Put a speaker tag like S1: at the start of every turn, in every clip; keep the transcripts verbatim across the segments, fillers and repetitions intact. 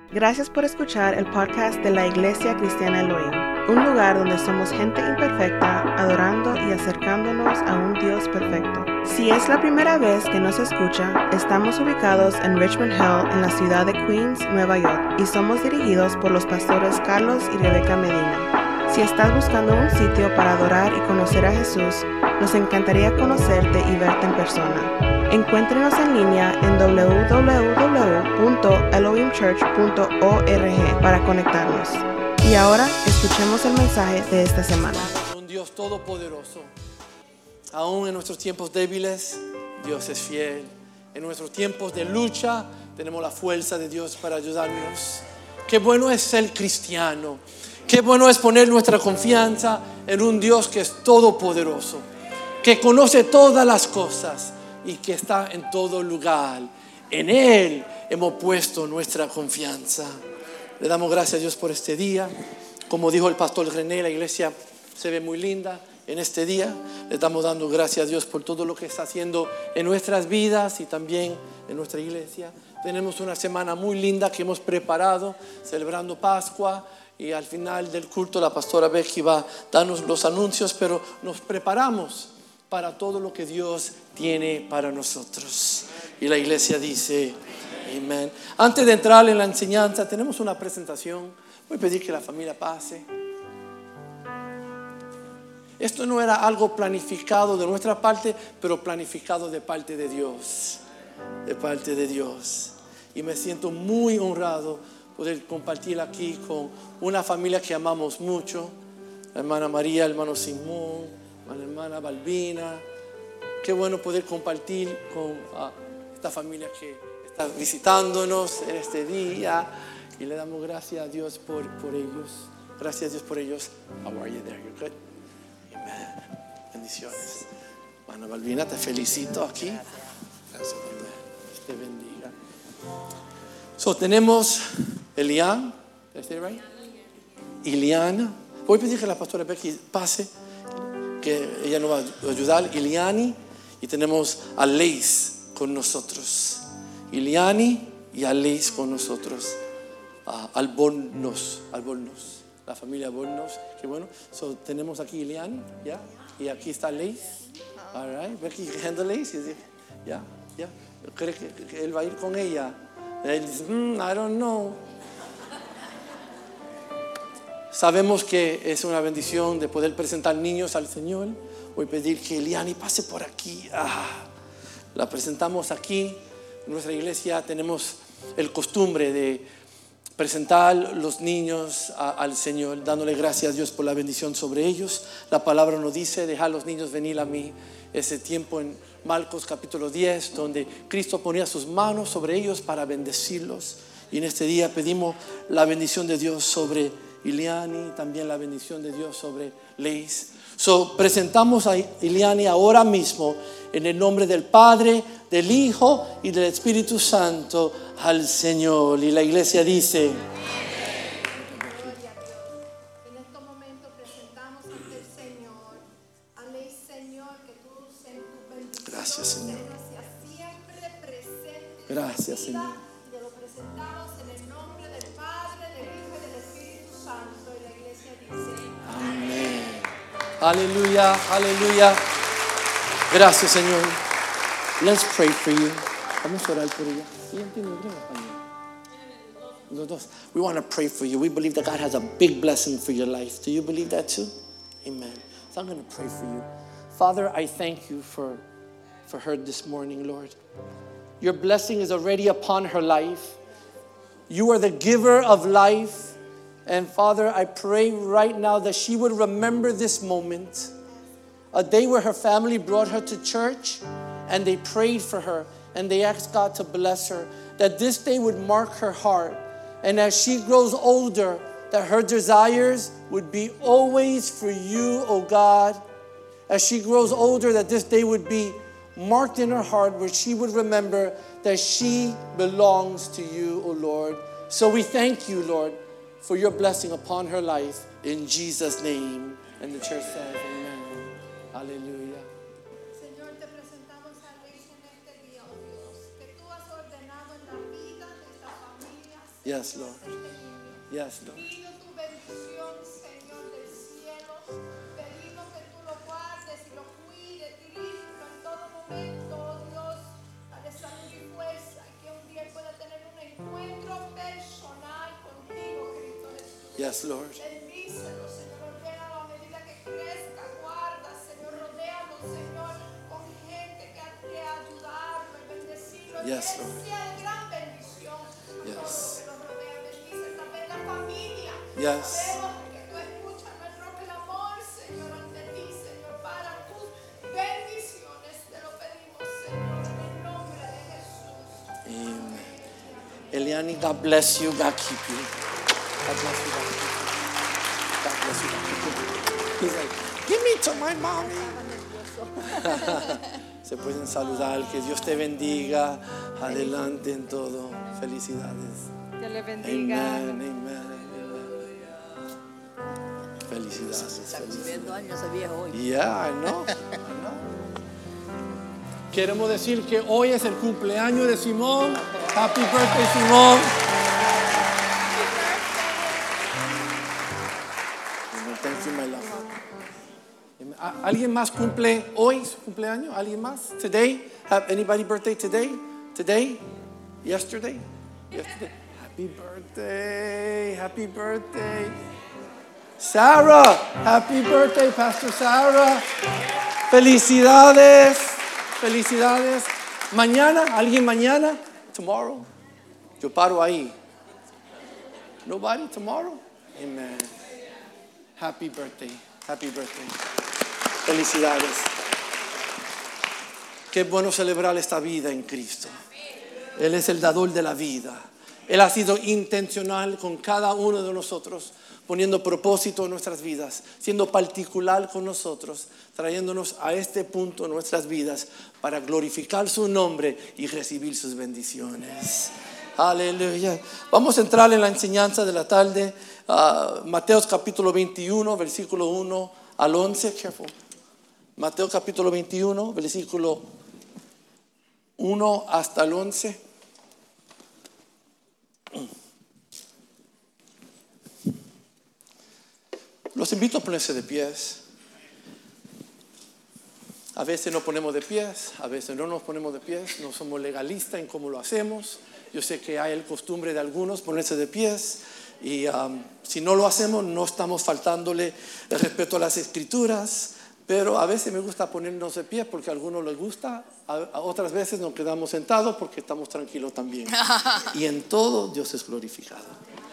S1: Gracias por escuchar el podcast de la Iglesia Cristiana Elohim, un lugar donde somos gente imperfecta, adorando y acercándonos a un Dios perfecto. Si es la primera vez que nos escucha, estamos ubicados en Richmond Hill, en la ciudad de Queens, Nueva York, y somos dirigidos por los pastores Carlos y Rebeca Medina. Si estás buscando un sitio para adorar y conocer a Jesús, nos encantaría conocerte y verte en persona. Encuéntrenos en línea en doble u doble u doble u punto elohim church punto org para conectarnos. Y ahora escuchemos el mensaje de esta semana.
S2: Un Dios todopoderoso. Aún en nuestros tiempos débiles, Dios es fiel. En nuestros tiempos de lucha, tenemos la fuerza de Dios para ayudarnos. Qué bueno es ser cristiano. Qué bueno es poner nuestra confianza en un Dios que es todopoderoso, que conoce todas las cosas y que está en todo lugar. En Él hemos puesto nuestra confianza. Le damos gracias a Dios por este día. Como dijo el pastor René, la iglesia se ve muy linda en este día. Le estamos dando gracias a Dios por todo lo que está haciendo en nuestras vidas y también en nuestra iglesia. Tenemos una semana muy linda que hemos preparado, celebrando Pascua. Y al final del culto la pastora Becky va a darnos los anuncios, pero nos preparamos para todo lo que Dios tiene para nosotros. Y la iglesia dice, amén. Antes de entrar en la enseñanza, tenemos una presentación. Voy a pedir que la familia pase. Esto no era algo planificado de nuestra parte, pero planificado de parte de Dios. De parte de Dios. Y me siento muy honrado poder compartir aquí con una familia que amamos mucho. La hermana María, el hermano Simón, la hermana Balbina. Qué bueno poder compartir con uh, esta familia que está visitándonos en este día. Y le damos gracias a Dios por, por ellos. Gracias a Dios por ellos. How are you there? You good? Amen. Bendiciones. Hermana Balbina, te felicito aquí. Gracias, Dios te bendiga. So, tenemos Elian, ¿is that right? Iliana. Voy a pedir que la pastora Becky pase, que ella nos va a ayudar. Iliani, y tenemos a Leis con nosotros. Iliani y a Leis con nosotros. Uh, Albornoz, Albornoz, la familia Albornoz. Qué bueno. So, tenemos aquí Iliani, ¿ya? Yeah? Y aquí está Leis. All right. Becky, handle Leis. Ya, yeah, ya. Yeah. ¿Cree que, que él va a ir con ella? Él dice, mm, I don't know. Sabemos que es una bendición de poder presentar niños al Señor. Voy a pedir que Eliani pase por aquí. Ah, la presentamos aquí. En nuestra iglesia tenemos el costumbre de presentar los niños a, al Señor, dándole gracias a Dios por la bendición sobre ellos. La palabra nos dice, dejar los niños venir a mí. Ese tiempo en Marcos capítulo diez, donde Cristo ponía sus manos sobre ellos para bendecirlos. Y en este día pedimos la bendición de Dios sobre Iliani, también la bendición de Dios sobre Leis. So, presentamos a Iliani ahora mismo en el nombre del Padre, del Hijo y del Espíritu Santo al Señor. Y la iglesia dice, gracias, Señor. Gracias, Señor.
S3: Te lo presentamos en el nombre del Padre, del Hijo y del Espíritu Santo. Y la iglesia dice,
S2: amén. Aleluya, aleluya. Gracias, Señor. Let's pray for you. Vamos a orar por ella. Los dos. We want to pray for you. We believe that God has a big blessing for your life. Do you believe that too? Amen. So I'm going to pray for you. Father, I thank you for for her this morning, Lord. Your blessing is already upon her life. You are the giver of life. And Father, I pray right now that she would remember this moment, a day where her family brought her to church and they prayed for her and they asked God to bless her, that this day would mark her heart. And as she grows older, that her desires would be always for you, oh God. As she grows older, that this day would be marked in her heart, where she would remember that she belongs to you, O Lord. So we thank you, Lord, for your blessing upon her life. In Jesus' name. And the church says, amen. Hallelujah.
S3: Señor, te presentamos a Luis en este día, oh Dios, que tú has ordenado en la vida de esta familia
S2: Yes, Lord. Yes, Lord.
S3: Pido tu bendición, Señor del cielo. Pedimos que tú lo guardes y lo cuides, dirígelo en todo momento, oh Dios. Dale salud y fuerza, y que un día pueda tener un encuentro personal contigo, Cristo Jesús.
S2: Yes, Lord.
S3: Bendícelo, Señor, ordénalo a medida que crezca, guarda, Señor, rodéalo, Señor, con gente que ha que ayudarlo y bendecirlo.
S2: Yes,
S3: que él
S2: Lord.
S3: sea de gran bendición.
S2: Yes.
S3: Todo lo que lo rodea, bendice también la familia.
S2: Yes.
S3: Sabemos que tú escuchas nuestro clamor, Señor, ante ti, Señor, para tus bendiciones. Te lo pedimos, Señor, en el nombre de Jesús.
S2: Amen. Eliani, God bless you. God keep you. God bless you. God keep you. God bless you. God keep you. He's like, give me to my mommy. Se pueden saludar. Que Dios te bendiga. Adelante en todo. Felicidades.
S4: Dios le bendiga.
S2: Amen. Amen. Felicidades.
S5: Está
S2: Felicidades.
S5: cumpliendo años ese viejo hoy.
S2: Yeah, I know. I know. Queremos decir que hoy es el cumpleaños de Simón. Happy birthday, Simón. Thank you, my love. ¿Alguien más cumple hoy su cumpleaños? ¿Alguien más? Today? Have anybody birthday today? Today? Yesterday? Yesterday. Happy birthday. Happy birthday. Sarah, happy birthday, Pastor Sarah. Felicidades. Felicidades. Mañana, ¿alguien mañana? Tomorrow. Yo paro ahí. Nobody tomorrow? Amen. Happy birthday. Happy birthday. Felicidades. Qué bueno celebrar esta vida en Cristo. Él es el dador de la vida. Él ha sido intencional con cada uno de nosotros, poniendo propósito en nuestras vidas, siendo particular con nosotros, trayéndonos a este punto en nuestras vidas para glorificar su nombre y recibir sus bendiciones. Aleluya. Vamos a entrar en la enseñanza de la tarde. Uh, Mateo capítulo veintiuno, versículo uno al once. Careful. Mateo capítulo veintiuno, versículo uno hasta el once. Los invito a ponerse de pies. A veces nos ponemos de pies, a veces no nos ponemos de pies. No somos legalistas en cómo lo hacemos. Yo sé que hay el costumbre de algunos ponerse de pies. Y um, si no lo hacemos, no estamos faltándole el respeto a las escrituras. Pero a veces me gusta ponernos de pie porque a algunos les gusta. A, a otras veces nos quedamos sentados porque estamos tranquilos también. Y en todo Dios es glorificado.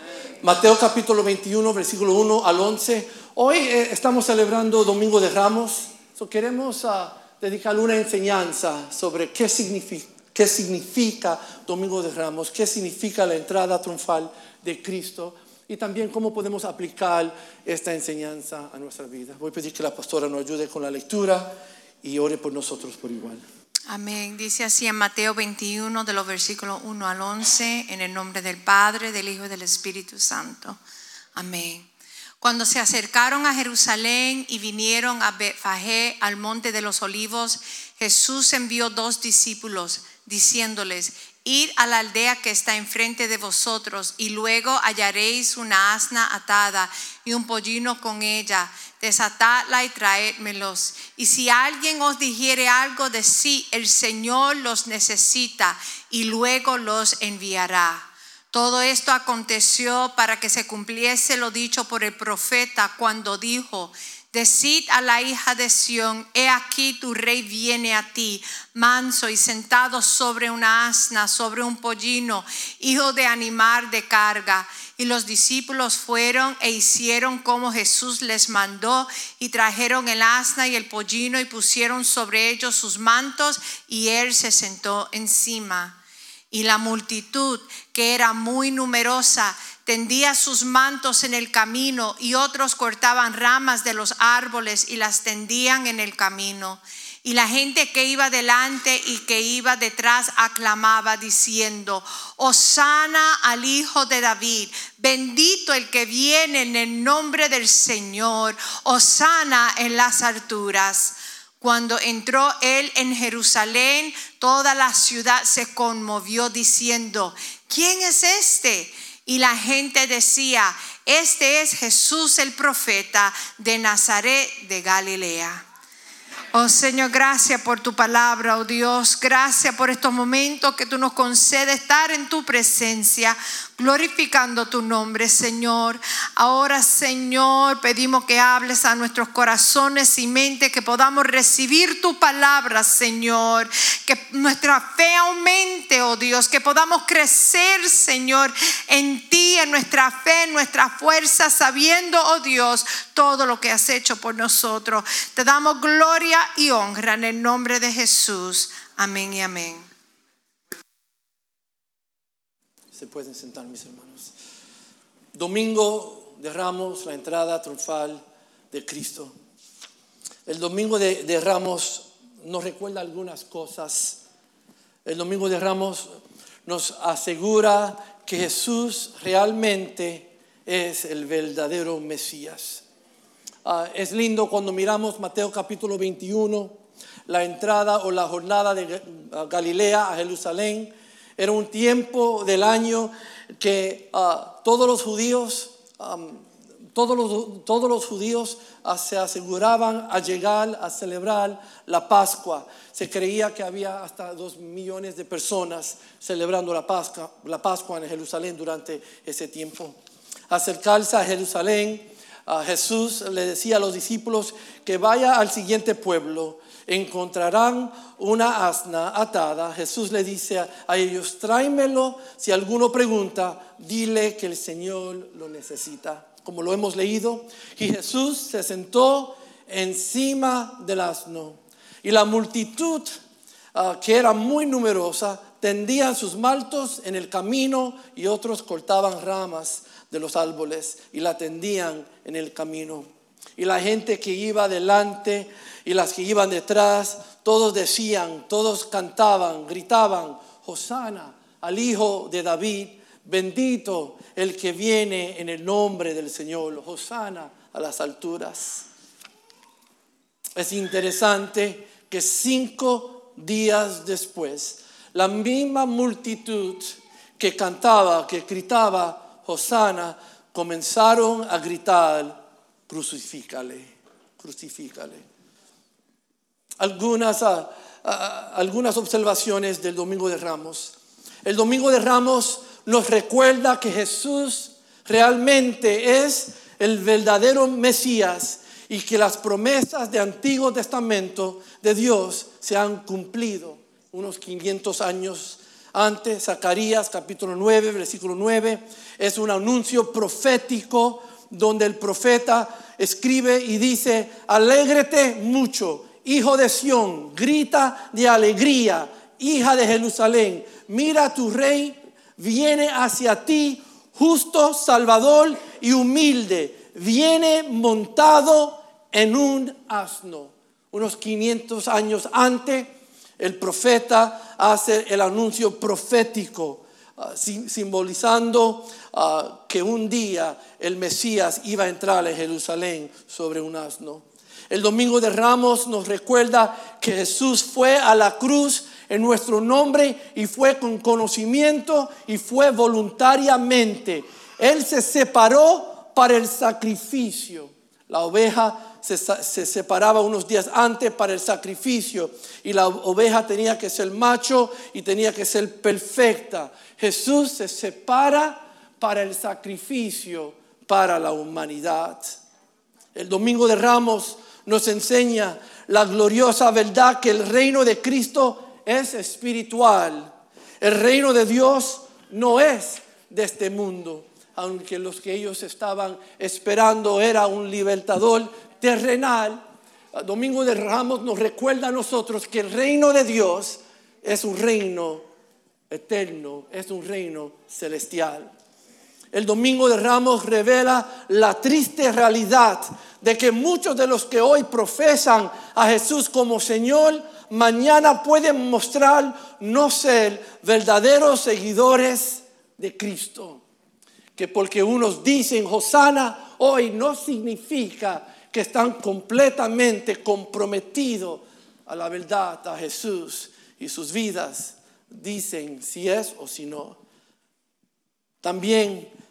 S2: Mateo capítulo veintiuno, versículo uno al once. Hoy eh, estamos celebrando Domingo de Ramos. So, queremos uh, dedicar una enseñanza sobre qué significa, qué significa Domingo de Ramos, qué significa la entrada triunfal de Cristo y también cómo podemos aplicar esta enseñanza a nuestra vida. Voy a pedir que la pastora nos ayude con la lectura y ore por nosotros por igual.
S6: Amén. Dice así en Mateo veintiuno, de los versículos uno al once, en el nombre del Padre, del Hijo y del Espíritu Santo. Amén. Cuando se acercaron a Jerusalén y vinieron a Betfagé, al monte de los olivos, Jesús envió dos discípulos, diciéndoles: id a la aldea que está enfrente de vosotros, y luego hallaréis una asna atada y un pollino con ella. Desatadla y traédmelos. Y si alguien os dijere algo, decid: el Señor los necesita, y luego los enviará. Todo esto aconteció para que se cumpliese lo dicho por el profeta cuando dijo: decid a la hija de Sión, he aquí tu rey viene a ti, manso y sentado sobre una asna, sobre un pollino, hijo de animal de carga. Y los discípulos fueron e hicieron como Jesús les mandó, y trajeron el asna y el pollino y pusieron sobre ellos sus mantos, y él se sentó encima. Y la multitud, que era muy numerosa, tendía sus mantos en el camino, y otros cortaban ramas de los árboles y las tendían en el camino. Y la gente que iba delante y que iba detrás aclamaba diciendo: Hosana al Hijo de David, bendito el que viene en el nombre del Señor, Hosana en las alturas. Cuando entró él en Jerusalén, toda la ciudad se conmovió diciendo: ¿quién es este? Y la gente decía: este es Jesús el profeta de Nazaret de Galilea. Oh Señor, gracias por tu palabra, oh Dios. Gracias por estos momentos que tú nos concedes estar en tu presencia, glorificando tu nombre, Señor. Ahora, Señor, pedimos que hables a nuestros corazones y mentes, que podamos recibir tu palabra, Señor. Que nuestra fe aumente, oh Dios. Que podamos crecer, Señor, en ti, en nuestra fe, en nuestra fuerza, sabiendo, oh Dios, todo lo que has hecho por nosotros. Te damos gloria y honra en el nombre de Jesús. Amén y amén.
S2: Se pueden sentar, mis hermanos. Domingo de Ramos, la entrada triunfal de Cristo. El domingo de, de Ramos nos recuerda algunas cosas. El domingo de Ramos nos asegura que Jesús realmente es el verdadero Mesías. Uh, es lindo cuando miramos Mateo capítulo veintiuno, la entrada o la jornada de Galilea a Jerusalén. Era un tiempo del año que uh, todos los judíos, um, todos los, todos los judíos uh, se aseguraban a llegar a celebrar la Pascua. Se creía que había hasta dos millones de personas celebrando la Pascua, la Pascua en Jerusalén durante ese tiempo. Acercarse a Jerusalén, Uh, Jesús le decía a los discípulos que vaya al siguiente pueblo, encontrarán una asna atada. Jesús le dice a, a ellos: tráemelo. Si alguno pregunta, dile que el Señor lo necesita. Como lo hemos leído, y Jesús se sentó encima del asno, y la multitud, uh, que era muy numerosa, tendían sus mantos en el camino, y otros cortaban ramas de los árboles y la tendían en el camino. Y la gente que iba delante y las que iban detrás, todos decían, todos cantaban, gritaban: Hosana al Hijo de David, bendito el que viene en el nombre del Señor, Hosana a las alturas. Es interesante que cinco días después, la misma multitud que cantaba, que gritaba Hosana, comenzaron a gritar: crucifícale, crucifícale. Algunas, uh, uh, algunas observaciones del Domingo de Ramos. El Domingo de Ramos nos recuerda que Jesús realmente es el verdadero Mesías y que las promesas del Antiguo Testamento de Dios se han cumplido unos quinientos años antes. Zacarías capítulo nueve, versículo nueve, es un anuncio profético donde el profeta escribe y dice: alégrate mucho, hijo de Sión, grita de alegría, hija de Jerusalén. Mira, tu rey viene hacia ti, justo, salvador y humilde. Viene montado en un asno. Unos quinientos años antes, el profeta hace el anuncio profético, uh, simbolizando uh, que un día el Mesías iba a entrar a Jerusalén sobre un asno. El Domingo de Ramos nos recuerda que Jesús fue a la cruz en nuestro nombre y fue con conocimiento y fue voluntariamente. Él se separó para el sacrificio. La oveja Se, se separaba unos días antes para el sacrificio y la oveja tenía que ser macho y tenía que ser perfecta. Jesús se separa para el sacrificio para la humanidad. El Domingo de Ramos nos enseña la gloriosa verdad que el reino de Cristo es espiritual. El reino de Dios no es de este mundo, aunque los que ellos estaban esperando era un libertador terrenal. Domingo de Ramos nos recuerda a nosotros que el reino de Dios es un reino eterno, es un reino celestial. El Domingo de Ramos revela la triste realidad de que muchos de los que hoy profesan a Jesús como Señor, mañana pueden mostrar no ser verdaderos seguidores de Cristo. Que porque unos dicen Hosana hoy no significa que están completamente comprometidos a la verdad, a Jesús, y sus vidas dicen si es o si no. También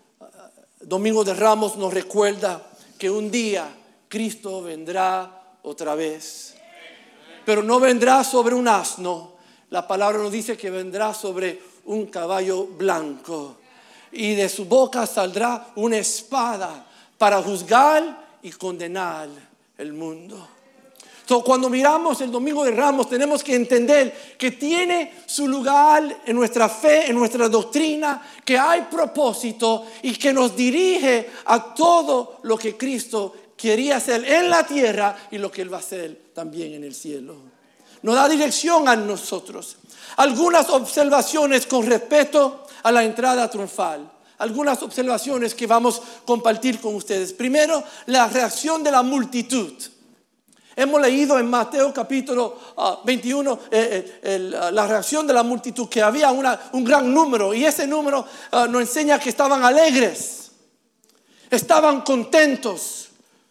S2: Domingo de Ramos nos recuerda que un día Cristo vendrá otra vez. Pero no vendrá sobre un asno. La palabra nos dice que vendrá sobre un caballo blanco. Y de su boca saldrá una espada para juzgar y condenar el mundo. So, cuando miramos el Domingo de Ramos, tenemos que entender que tiene su lugar en nuestra fe, en nuestra doctrina, que hay propósito y que nos dirige a todo lo que Cristo quería hacer en la tierra y lo que Él va a hacer también en el cielo. Nos da dirección a nosotros. Algunas observaciones con respecto a la entrada triunfal. Algunas observaciones que vamos a compartir con ustedes. Primero, la reacción de la multitud. Hemos leído en Mateo capítulo uh, veintiuno eh, eh, el, uh, la reacción de la multitud, que había una, un gran número, y ese número uh, nos enseña que estaban alegres, estaban contentos,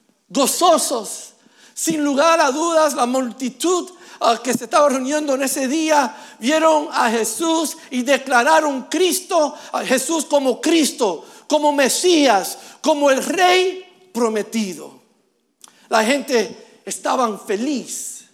S2: gozosos. Sin lugar a dudas, la multitud uh, que se estaba reuniendo en ese día vieron a Jesús y declararon Cristo, a Jesús como Cristo, como Mesías, como el Rey prometido. La gente estaban felices.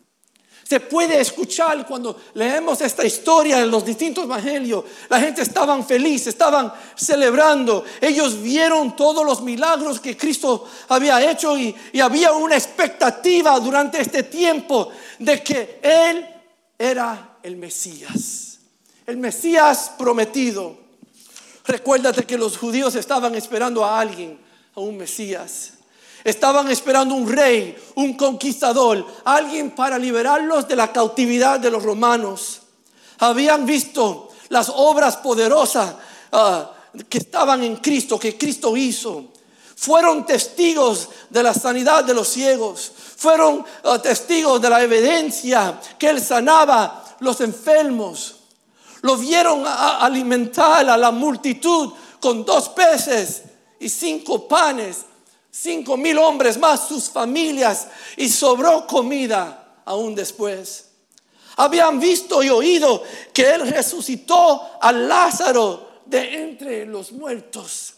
S2: Se puede escuchar cuando leemos esta historia en los distintos evangelios. La gente estaban felices, estaban celebrando. Ellos vieron todos los milagros que Cristo había hecho y, y había una expectativa durante este tiempo de que Él era el Mesías, el Mesías prometido. Recuérdate que los judíos estaban esperando a alguien, a un Mesías. Estaban esperando un rey, un conquistador, alguien para liberarlos de la cautividad de los romanos. Habían visto las obras poderosas uh, que estaban en Cristo, que Cristo hizo. Fueron testigos de la sanidad de los ciegos. Fueron uh, testigos de la evidencia que Él sanaba los enfermos. Lo vieron a, a alimentar a la multitud con dos peces y cinco panes. Cinco mil hombres más sus familias, y sobró comida aún después. Habían visto y oído que Él resucitó a Lázaro de entre los muertos.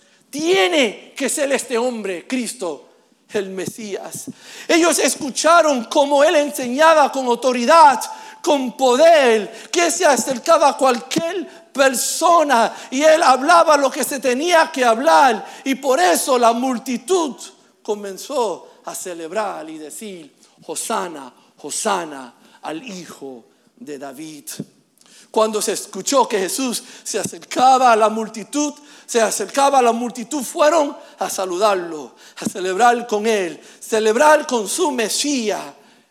S2: Tiene que ser este hombre, Cristo, el Mesías. Ellos escucharon cómo Él enseñaba con autoridad, con poder, que se acercaba a cualquier persona y Él hablaba lo que se tenía que hablar, y por eso la multitud comenzó a celebrar y decir: Hosana, Hosana al Hijo de David. Cuando se escuchó que Jesús se acercaba a la multitud, se acercaba a la multitud, fueron a saludarlo, a celebrar con Él, celebrar con su Mesías,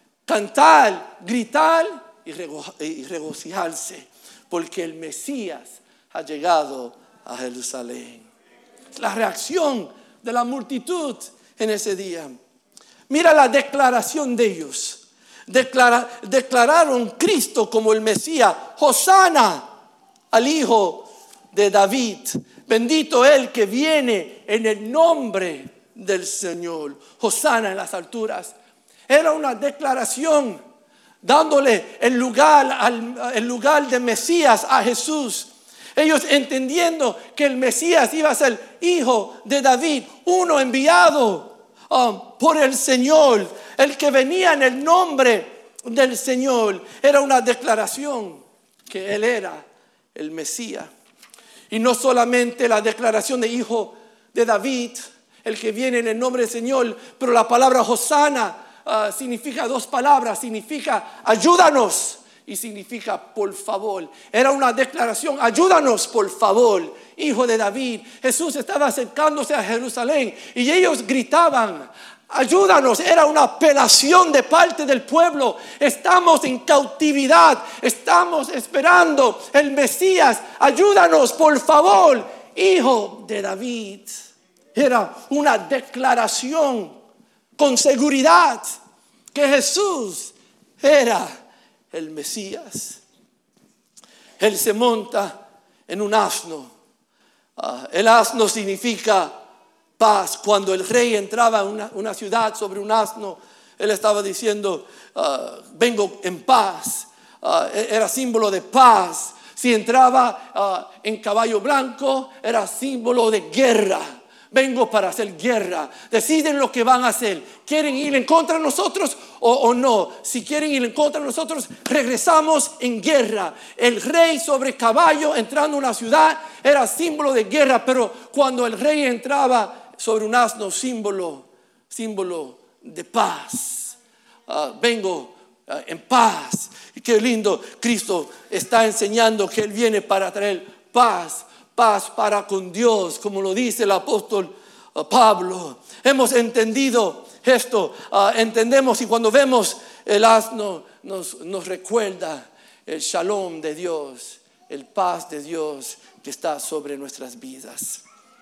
S2: cantar, gritar y, rego- y regocijarse, porque el Mesías ha llegado a Jerusalén. La reacción de la multitud en ese día. Mira la declaración de ellos. Declara, declararon Cristo como el Mesías. Hosana al Hijo de David. Bendito Él que viene en el nombre del Señor. Hosana en las alturas. Era una declaración dándole el lugar, al, el lugar de Mesías a Jesús. Ellos entendiendo que el Mesías iba a ser hijo de David, uno enviado um, por el Señor, el que venía en el nombre del Señor. Era una declaración que Él era el Mesías. Y no solamente la declaración de hijo de David, el que viene en el nombre del Señor, pero la palabra Hosana Uh, significa dos palabras, significa ayúdanos y significa por favor. Era una declaración: ayúdanos por favor, Hijo de David. Jesús estaba acercándose a Jerusalén y ellos gritaban: ayúdanos. Era una apelación de parte del pueblo. Estamos en cautividad, estamos esperando el Mesías. Ayúdanos por favor, Hijo de David. Era una declaración con seguridad que Jesús era el Mesías. Él se monta en un asno. Uh, el asno significa paz. Cuando el rey entraba a una, una ciudad sobre un asno, él estaba diciendo: uh, vengo en paz. Uh, era símbolo de paz, Si entraba uh, en caballo blanco, era símbolo de guerra. Vengo para hacer guerra. Deciden lo que van a hacer. ¿Quieren ir en contra de nosotros o, o no? Si quieren ir en contra de nosotros, regresamos en guerra. El rey sobre caballo entrando a una ciudad era símbolo de guerra. Pero cuando el rey entraba sobre un asno, símbolo, símbolo de paz. Uh, vengo uh, en paz. Y qué lindo, Cristo está enseñando que Él viene para traer paz. Paz para con Dios, como lo dice el apóstol uh, Pablo. Hemos entendido esto, uh, entendemos, y cuando vemos el asno nos, nos recuerda el shalom de Dios, el paz de Dios que está sobre nuestras vidas.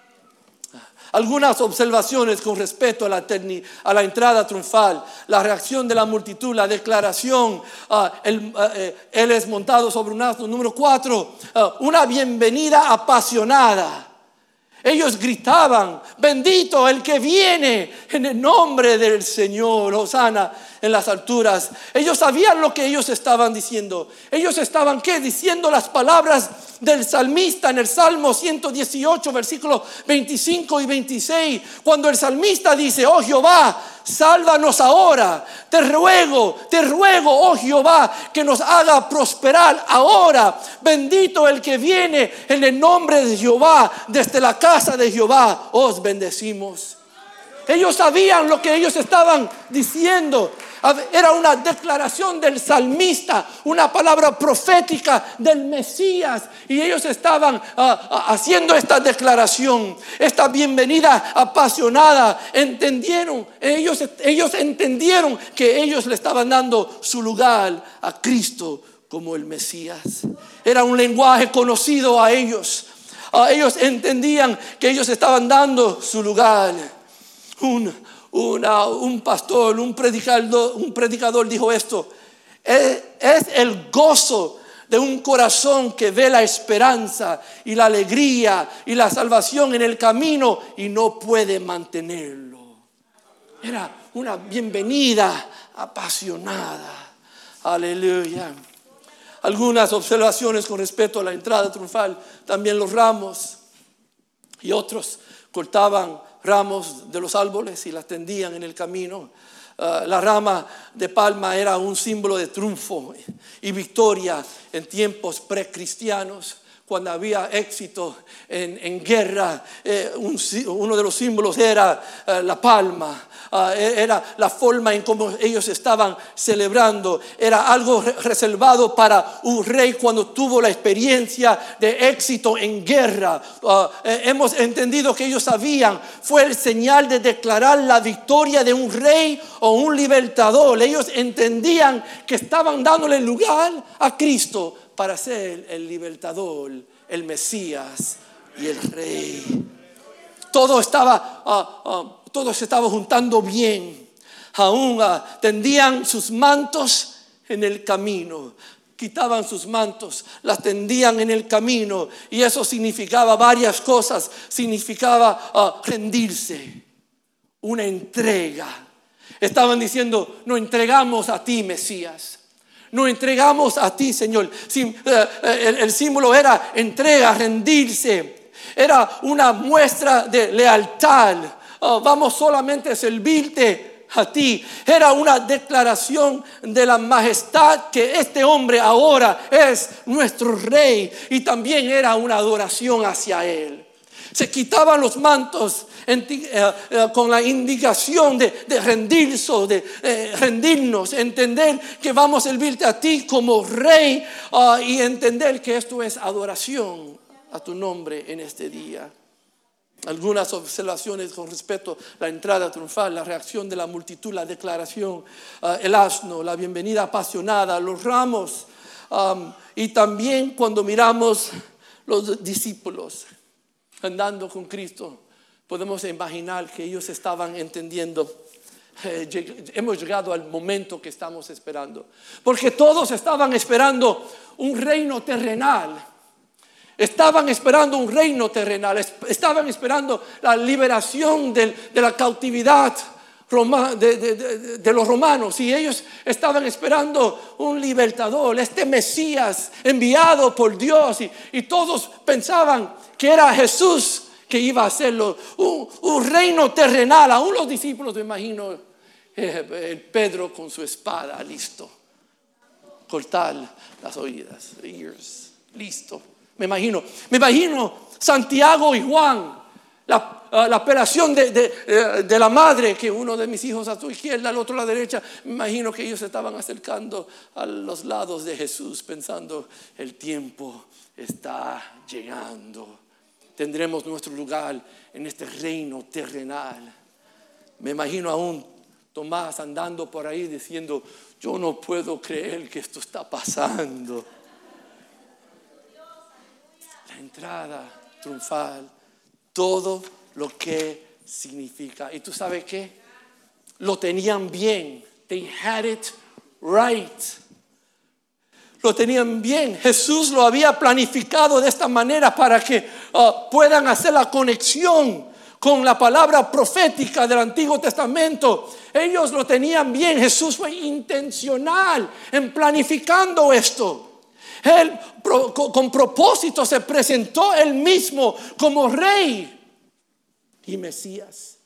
S2: Algunas observaciones con respecto a la, terni, a la entrada triunfal, la reacción de la multitud, la declaración, uh, el, uh, eh, Él es montado sobre un asno. Número cuatro, uh, una bienvenida apasionada. Ellos gritaban, bendito el que viene en el nombre del Señor, Hosana en las alturas. Ellos sabían lo que ellos estaban diciendo. Ellos estaban, ¿qué? Diciendo las palabras del salmista en el Salmo ciento dieciocho, versículos veinticinco y veintiséis. Cuando el salmista dice, oh Jehová, sálvanos ahora. Te ruego, te ruego, oh Jehová, que nos haga prosperar ahora. Bendito el que viene en el nombre de Jehová. Desde la casa de Jehová os bendecimos. Ellos sabían lo que ellos estaban diciendo. Era una declaración del salmista, una palabra profética del Mesías. Y ellos estaban uh, haciendo esta declaración, esta bienvenida apasionada. Entendieron, ellos, ellos entendieron que ellos le estaban dando su lugar a Cristo como el Mesías. Era un lenguaje conocido a ellos. Uh, ellos entendían que ellos estaban dando su lugar. Un Una, un pastor, un predicador, un predicador dijo esto: es, es el gozo de un corazón que ve la esperanza y la alegría y la salvación en el camino y no puede mantenerlo. Era una bienvenida apasionada. Aleluya. Algunas observaciones con respecto a la entrada triunfal. También los ramos y otros cortaban ramos de los árboles y las tendían en el camino. Uh, la rama de palma era un símbolo de triunfo y victoria en tiempos precristianos. Cuando había éxito en, en guerra, eh, un, uno de los símbolos era uh, la palma. Uh, era la forma en cómo ellos estaban celebrando. Era algo re- reservado para un rey cuando tuvo la experiencia de éxito en guerra. Uh, eh, hemos entendido que ellos sabían, fue el señal de declarar la victoria de un rey o un libertador. Ellos entendían que estaban dándole lugar a Cristo para ser el libertador, el Mesías y el Rey. Todo estaba, uh, uh, todo se estaba juntando bien. Aún uh, tendían sus mantos en el camino. Quitaban sus mantos, las tendían en el camino. Y eso significaba varias cosas. Significaba uh, rendirse, una entrega. Estaban diciendo, nos entregamos a ti, Mesías. Nos entregamos a ti, Señor. El, el símbolo era entrega, rendirse. Era una muestra de lealtad. Oh, vamos solamente a servirte a ti. Era una declaración de la majestad que este hombre ahora es nuestro rey. Y también era una adoración hacia él. Se quitaban los mantos en, eh, eh, con la indicación de, de rendirse, de eh, rendirnos, entender que vamos a servirte a ti como rey uh, y entender que esto es adoración a tu nombre en este día. Algunas observaciones con respecto a la entrada triunfal, la reacción de la multitud, la declaración, uh, el asno, la bienvenida apasionada, los ramos um, y también cuando miramos los discípulos andando con Cristo, podemos imaginar que ellos estaban entendiendo, eh, lleg- hemos llegado al momento que estamos esperando. Porque todos estaban esperando un reino terrenal. Estaban esperando un reino terrenal. Estaban esperando la liberación del, de la cautividad Roma, de, de, de, de los romanos, y ellos estaban esperando un libertador, este Mesías enviado por Dios, y, y todos pensaban que era Jesús que iba a hacerlo, un, un reino terrenal. Aún los discípulos, me imagino, eh, el Pedro con su espada, listo, cortar las oídas, ears, listo. Me imagino, me imagino Santiago y Juan, la, uh, la operación de, de, de la madre, que uno de mis hijos a tu izquierda, el otro a la derecha. Me imagino que ellos se estaban acercando a los lados de Jesús, pensando: el tiempo está llegando, tendremos nuestro lugar en este reino terrenal. Me imagino aún Tomás andando por ahí diciendo: yo no puedo creer que esto está pasando. La entrada triunfal, todo lo que significa. ¿Y tú sabes qué? Lo tenían bien. They had it right. Lo tenían bien. Jesús lo había planificado de esta manera para que uh, puedan hacer la conexión con la palabra profética del Antiguo Testamento. Ellos lo tenían bien. Jesús fue intencional en planificando esto. Él con propósito se presentó él mismo como rey y Mesías.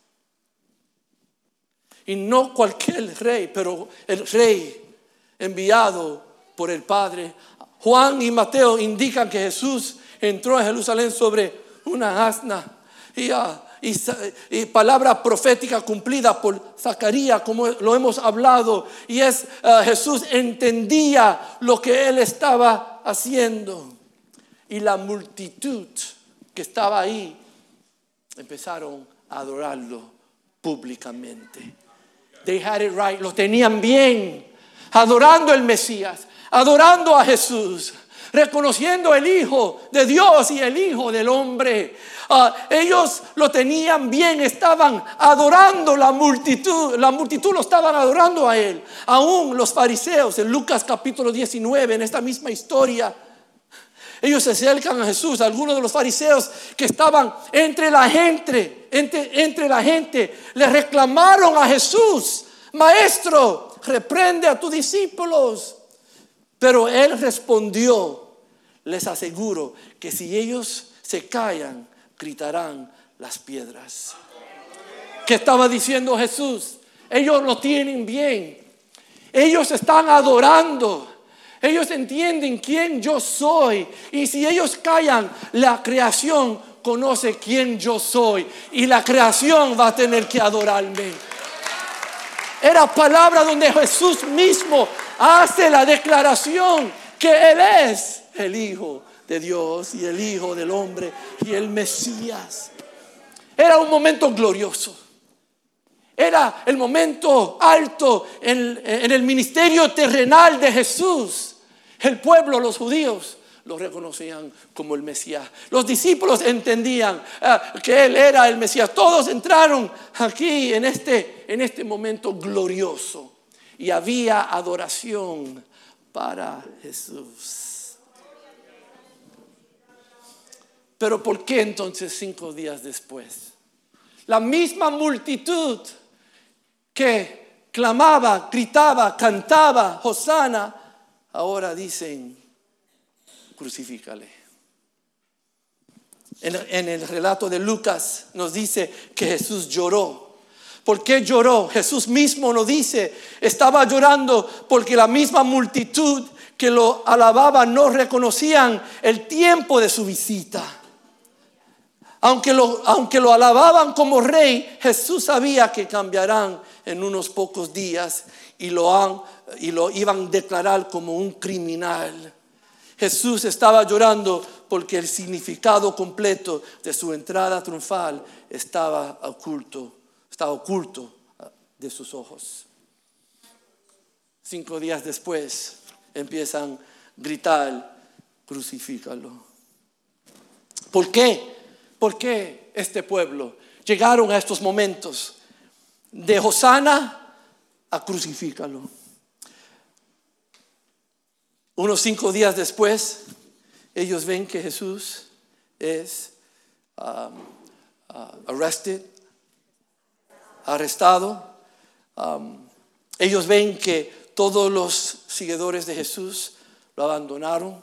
S2: Y no cualquier rey, pero el rey enviado por el Padre. Juan y Mateo indican que Jesús entró a Jerusalén sobre una asna y, uh, y, y palabra profética cumplida por Zacarías, como lo hemos hablado. Y es uh, Jesús entendía lo que él estaba haciendo, y la multitud que estaba ahí empezaron a adorarlo públicamente. They had it right. Lo tenían bien, adorando al Mesías, adorando a Jesús, reconociendo el Hijo de Dios y el Hijo del hombre. Uh, ellos lo tenían bien, estaban adorando la multitud, la multitud lo estaban adorando a él. Aún los fariseos, en Lucas capítulo diecinueve, en esta misma historia, ellos se acercan a Jesús. Algunos de los fariseos que estaban entre la gente, entre, entre la gente, le reclamaron a Jesús: Maestro, reprende a tus discípulos. Pero él respondió: les aseguro que si ellos se callan, gritarán las piedras. ¿Qué estaba diciendo Jesús? Ellos lo tienen bien. Ellos están adorando. Ellos entienden quién yo soy. Y si ellos callan, la creación conoce quién yo soy. Y la creación va a tener que adorarme. Era palabra donde Jesús mismo hace la declaración que Él es el Hijo de Dios y el Hijo del hombre y el Mesías. Era un momento glorioso. Era el momento alto en, en el ministerio terrenal de Jesús. El pueblo, los judíos, lo reconocían como el Mesías. Los discípulos entendían uh, que Él era el Mesías. Todos entraron aquí en este, en este momento glorioso. Y había adoración para Jesús. Pero ¿por qué entonces cinco días después? La misma multitud que clamaba, gritaba, cantaba, Hosana, ahora dicen: crucifícale. En, en el relato de Lucas nos dice que Jesús lloró. ¿Por qué lloró? Jesús mismo nos dice: estaba llorando porque la misma multitud que lo alababa no reconocían el tiempo de su visita. Aunque lo, aunque lo alababan como rey, Jesús sabía que cambiarán en unos pocos días y lo, han, y lo iban a declarar como un criminal. Jesús estaba llorando porque el significado completo de su entrada triunfal estaba oculto, estaba oculto de sus ojos. Cinco días después empiezan a gritar: crucifícalo. ¿Por qué? ¿Por qué este pueblo llegaron a estos momentos de Hosana a crucifícalo? Unos cinco días después, ellos ven que Jesús es um, uh, arrested, arrestado, um, ellos ven que todos los seguidores de Jesús lo abandonaron.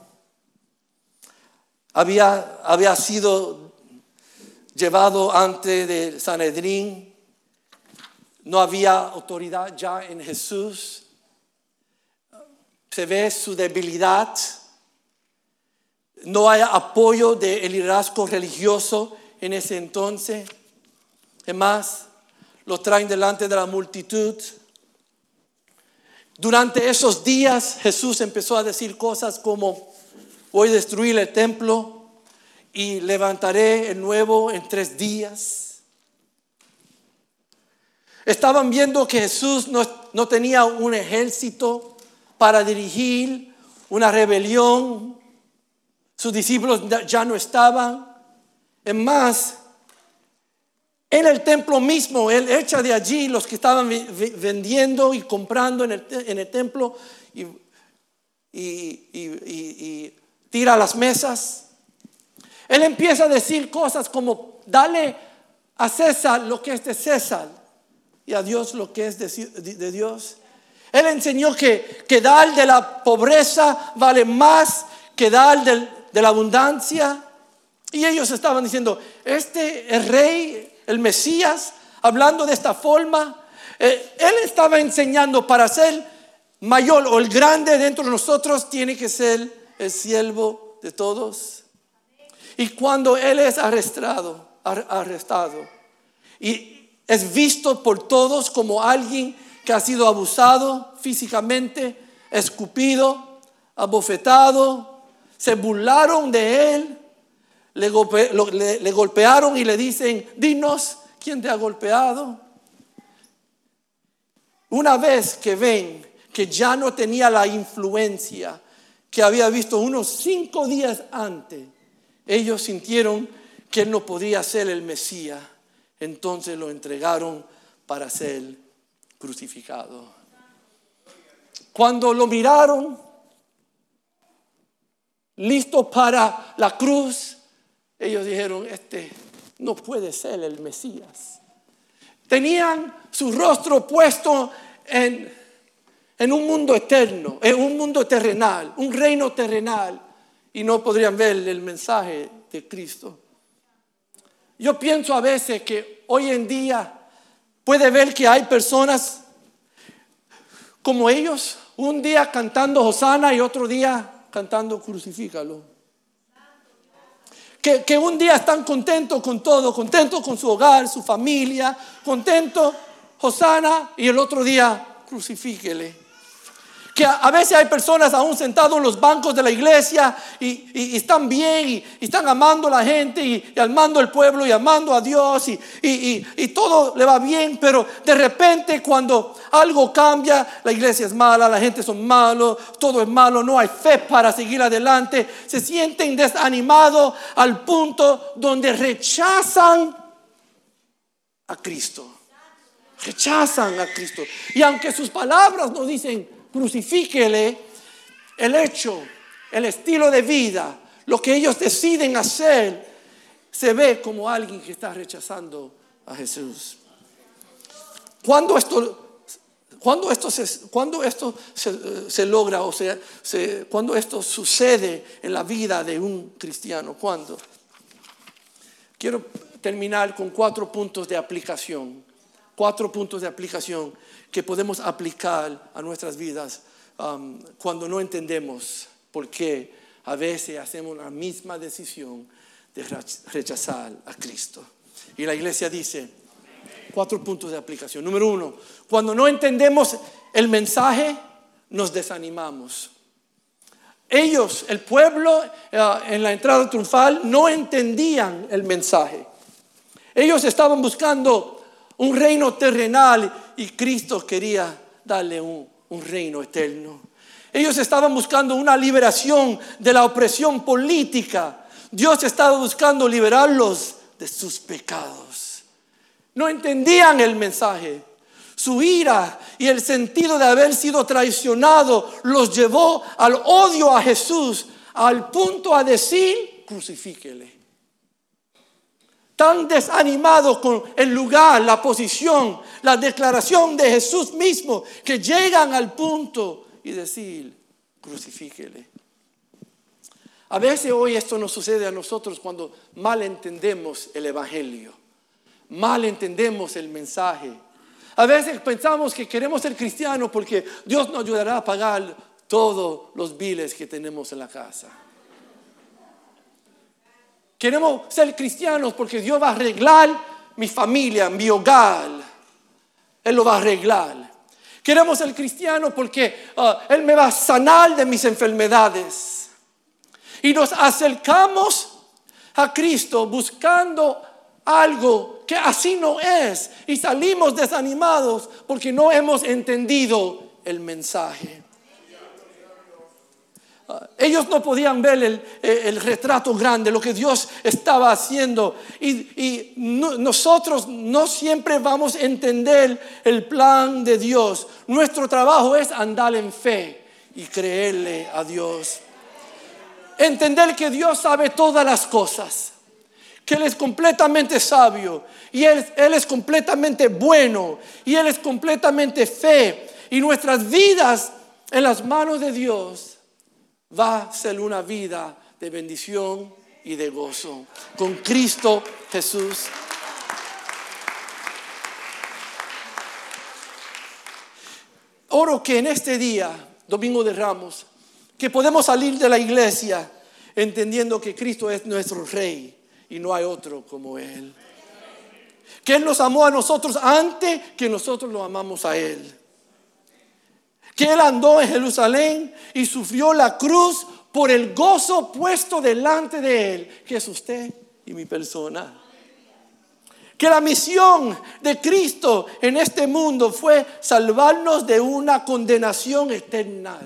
S2: Había, había sido llevado ante del Sanedrín. No había autoridad ya en Jesús. Se ve su debilidad. No hay apoyo del liderazgo religioso en ese entonces. Es más, lo traen delante de la multitud. Durante esos días Jesús empezó a decir cosas como: voy a destruir el templo y levantaré el nuevo en tres días. Estaban viendo que Jesús no, no tenía un ejército para dirigir una rebelión. Sus discípulos ya no estaban. Es más, en el templo mismo, Él echa de allí los que estaban vendiendo y comprando en el, en el templo y, y, y, y, y tira las mesas. Él empieza a decir cosas como: dale a César lo que es de César y a Dios lo que es de, de Dios. Él enseñó que, que dar de la pobreza vale más que dar del, de la abundancia. Y ellos estaban diciendo: este el rey, el Mesías, hablando de esta forma, eh, él estaba enseñando para ser mayor o el grande dentro de nosotros tiene que ser el siervo de todos. Y cuando él es arrestado, arrestado y es visto por todos como alguien que ha sido abusado físicamente, escupido, abofetado, se burlaron de él. Le, golpe, lo, le, le golpearon y le dicen: dinos quién te ha golpeado. Una vez que ven que ya no tenía la influencia que había visto unos cinco días antes, ellos sintieron que él no podía ser el Mesías. Entonces lo entregaron para ser crucificado. Cuando lo miraron listo para la cruz, ellos dijeron: este no puede ser el Mesías. Tenían su rostro puesto en, en un mundo eterno, en un mundo terrenal, un reino terrenal, y no podrían ver el mensaje de Cristo. Yo pienso a veces que hoy en día puede ver que hay personas como ellos, un día cantando Hosana y otro día cantando Crucifícalo. Que, que un día están contentos con todo, contentos con su hogar, su familia, contentos, Hosana, y el otro día crucifíquele. Que a, a veces hay personas aún sentados en los bancos de la iglesia y, y, y están bien y, y están amando a la gente y, y amando al pueblo y amando a Dios y, y, y, y todo le va bien, pero de repente cuando algo cambia, la iglesia es mala, la gente son malos, todo es malo, no hay fe para seguir adelante, se sienten desanimados al punto donde rechazan a Cristo. Rechazan a Cristo. Y aunque sus palabras nos dicen crucifíquele, el hecho, el estilo de vida, lo que ellos deciden hacer, se ve como alguien que está rechazando a Jesús. Cuando esto, cuando esto, se, cuando esto se, se logra, o sea, se, cuando esto sucede en la vida de un cristiano, ¿cuándo? Quiero terminar con cuatro puntos de aplicación. Cuatro puntos de aplicación que podemos aplicar a nuestras vidas um, cuando no entendemos por qué a veces hacemos la misma decisión de rechazar a Cristo. Y la iglesia dice, cuatro puntos de aplicación. Número uno, cuando no entendemos el mensaje, nos desanimamos. Ellos, el pueblo uh, en la entrada triunfal, no entendían el mensaje. Ellos estaban buscando un reino terrenal y Cristo quería darle un, un reino eterno. Ellos estaban buscando una liberación de la opresión política. Dios estaba buscando liberarlos de sus pecados. No entendían el mensaje. Su ira y el sentido de haber sido traicionado los llevó al odio a Jesús, al punto a decir, crucifíquele. tan desanimados con el lugar, la posición, la declaración de Jesús mismo, que llegan al punto y decir, crucifíquele. A veces hoy esto nos sucede a nosotros cuando mal entendemos el evangelio, mal entendemos el mensaje. A veces pensamos que queremos ser cristianos porque Dios nos ayudará a pagar todos los biles que tenemos en la casa. Queremos ser cristianos porque Dios va a arreglar mi familia, mi hogar. Él lo va a arreglar. Queremos ser cristianos porque uh, Él me va a sanar de mis enfermedades. Y nos acercamos a Cristo buscando algo que así no es. Y salimos desanimados porque no hemos entendido el mensaje. Uh, ellos no podían ver el, el retrato grande, lo que Dios estaba haciendo. Y, y no, nosotros no siempre vamos a entender el plan de Dios. Nuestro trabajo es andar en fe y creerle a Dios. Entender que Dios sabe todas las cosas, que Él es completamente sabio y Él, Él es completamente bueno y Él es completamente fe. Y nuestras vidas en las manos de Dios va a ser una vida de bendición y de gozo con Cristo Jesús. Oro que en este día, Domingo de Ramos, que podemos salir de la iglesia entendiendo que Cristo es nuestro Rey y no hay otro como Él. Que Él nos amó a nosotros antes que nosotros lo amamos a Él. Que Él andó en Jerusalén y sufrió la cruz por el gozo puesto delante de Él, que es usted y mi persona. Que la misión de Cristo en este mundo fue salvarnos de una condenación eterna.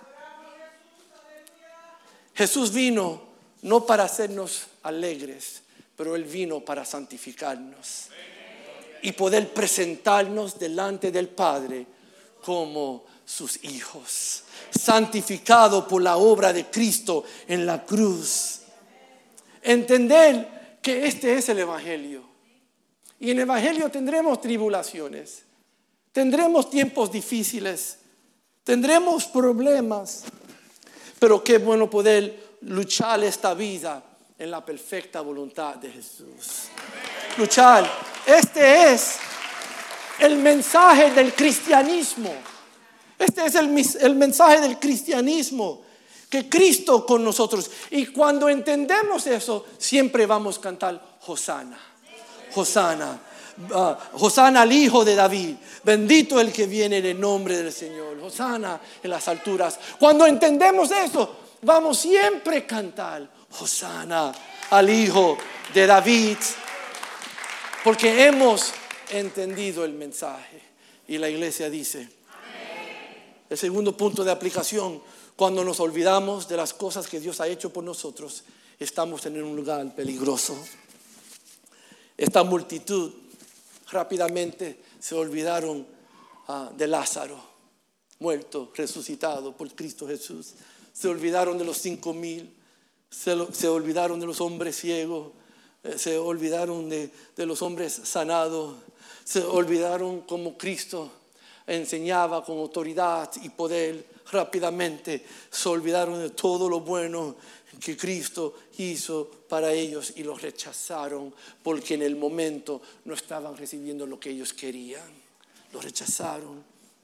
S2: Jesús vino no para hacernos alegres, pero Él vino para santificarnos y poder presentarnos delante del Padre como sus hijos, santificado por la obra de Cristo en la cruz. Entender que este es el Evangelio. Y en el Evangelio tendremos tribulaciones, tendremos tiempos difíciles, tendremos problemas. Pero qué bueno poder luchar esta vida en la perfecta voluntad de Jesús. Luchar. Este es el mensaje del cristianismo. Este es el, el mensaje del cristianismo. Que Cristo con nosotros. Y cuando entendemos eso, siempre vamos a cantar Hosana. Hosana. Uh, Hosana al Hijo de David. Bendito el que viene en el nombre del Señor. Hosana en las alturas. Cuando entendemos eso, vamos siempre a cantar Hosana al Hijo de David, porque hemos entendido el mensaje. Y la iglesia dice amén. El segundo punto de aplicación: cuando nos olvidamos de las cosas que Dios ha hecho por nosotros, estamos en un lugar peligroso. Esta multitud rápidamente se olvidaron uh, de Lázaro, muerto, resucitado por Cristo Jesús. Se olvidaron de los cinco mil, se, se olvidaron de los hombres ciegos, eh, se olvidaron de, de los hombres sanados, se olvidaron cómo Cristo enseñaba con autoridad y poder. Rápidamente se olvidaron de todo lo bueno que Cristo hizo para ellos y los rechazaron porque en el momento no estaban recibiendo lo que ellos querían. Lo rechazaron.